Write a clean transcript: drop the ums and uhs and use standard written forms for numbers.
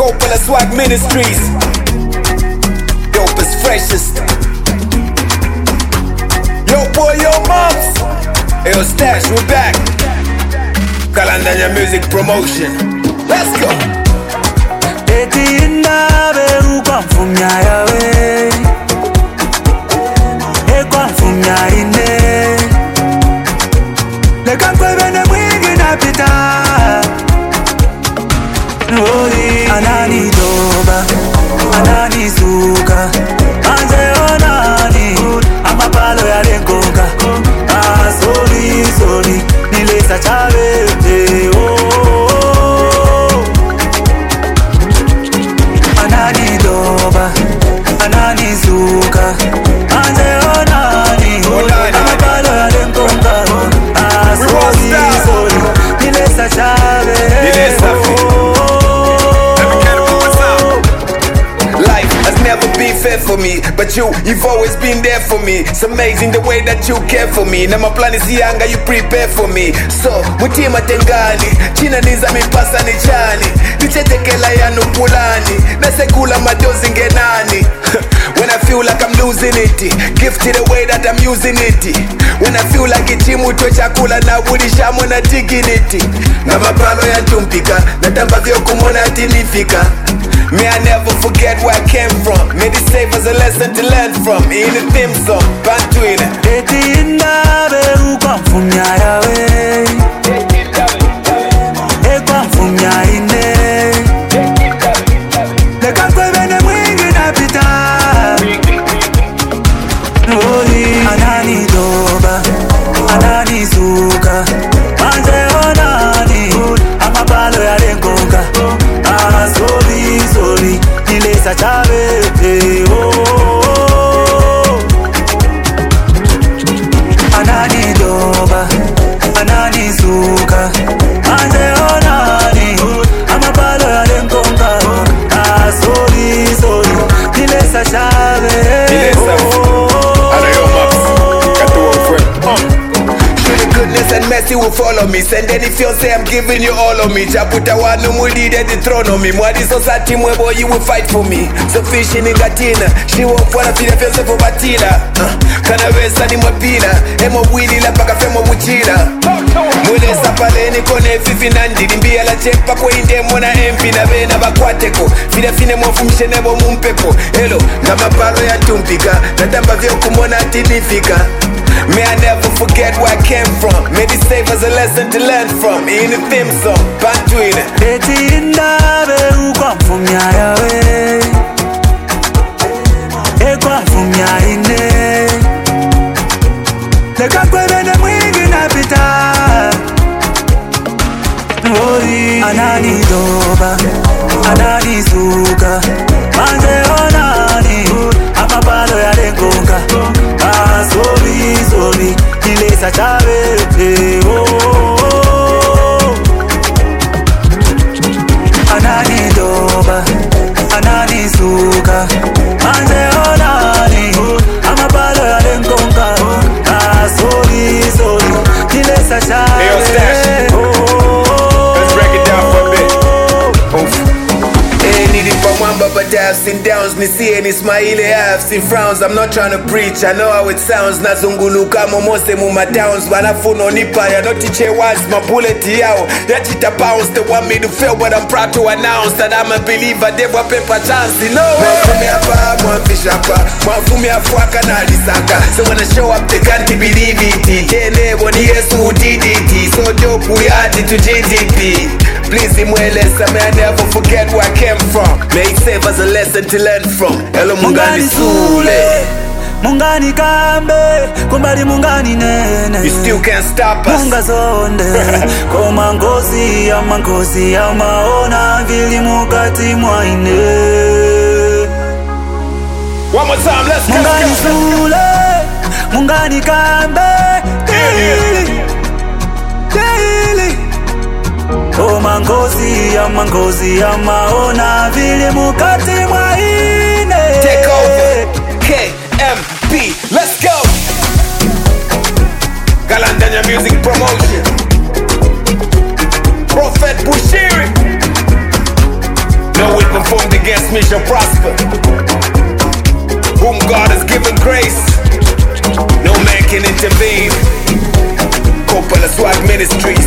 Coppola Swag Ministries. Dopest, freshest. Yo boy, yo moms. Yo Stash, we back. Kalandanya Music Promotion. Let's go. Eti indabe ukwamfumya yawe ekwamfumya ine lekankwebene mwingi napita anani doba anani zuka anje onani amapalo ya lengoka sorry nilesa chave anani doba anani zuka anje onani amapalo ya lengoka sorry nilesa chave fair for me, but you've always been there for me. It's amazing the way that you care for me. Now my plan is younger, you prepare for me. So, mutima tengani, china niza mipasa ni chani. Nichetekela ya nupulani, nasekula madozi ngenani. When I feel like I'm losing it, gifted the way that I'm using it. When I feel like ichimu to chakula na wudishamu na dignity. Na mapalo ya tumpika, na tamba vyo kumona tinifika. May I never forget where I came from. May this save as a lesson to learn from. In the theme song, Bantuina. Eti indabe ukwamfumya yawe ekwamfumya ine lekankwebene mwingi napita anani doba anani zuka anje onani amapalo ya lengoka sorry nilesa chave anani doba anani zuka anje onani amapalo ya lengoka sorry nilesa chave Goodness and mercy will follow me. Send any fiance, I'm giving you all of me. Japuta wanu mulide the throne on me. Mwadi society mwebo, you will fight for me. So fish in gatina, she won't wanna feel the fiance for batila. Kana wesa ni mwapila, emo wili la paka femo muchila. Mwele sapaleni kone fifi nandi, limbia la chepa kwa inde mwana empi na bena bakwateko. Fide fine mwafu mshenebo mumpepo. Hello, na mapalo ya tumpika, na tamba vyo kumona tinifika. May I never forget where I came from. May this save as a lesson to learn from. In the theme song, Bantuina. Eti indabe ukwamfumya yawe ekwamfumya ine lekankwebene mwingi napita anani doba anani zuka anje onani amapalo ya lengoka sorry nilesa chave anani doba anani zuka anje onani amapalo ya lengoka sorry nilesa chave. Hey, yo, Stash. Let's break it down for a bit. But I've seen downs, nisiye ni smile, I've seen frowns. I'm not trying to preach, I know how it sounds. Nazunguluka momose muma towns. Wanafuno nipa, ya no teacher words, my bullet yao. Yachita pounds, they want me to fail, but I'm proud to announce that I'm a believer, they want paper chance, you know. Mwafumi hapa, mwafish hapa, mwafumi afuaka na lisaka. So when I show up, they can't believe it. Kene, wani yesu DDT. So dope, we add it to GDP. Please, Imwelesa, may I never forget where I came from. May it save as a lesson to learn from. Hello, Mungani Sule. Mungani kambe, kumbali mungani nene. You still can't stop us. Munga zonde, koma ngozi ya maona vili mukati mwaine. One more time, let's go. Mungani Sule, mungani kambe, daily. Koma ngozi ya maona vili mukati mwaine. Take over, KMP, let's go. Kalandanya Music Promotion. Prophet Bushiri. No, it against me shall prosper. Whom God has given grace, no man can intervene. Coppola Swag Ministry.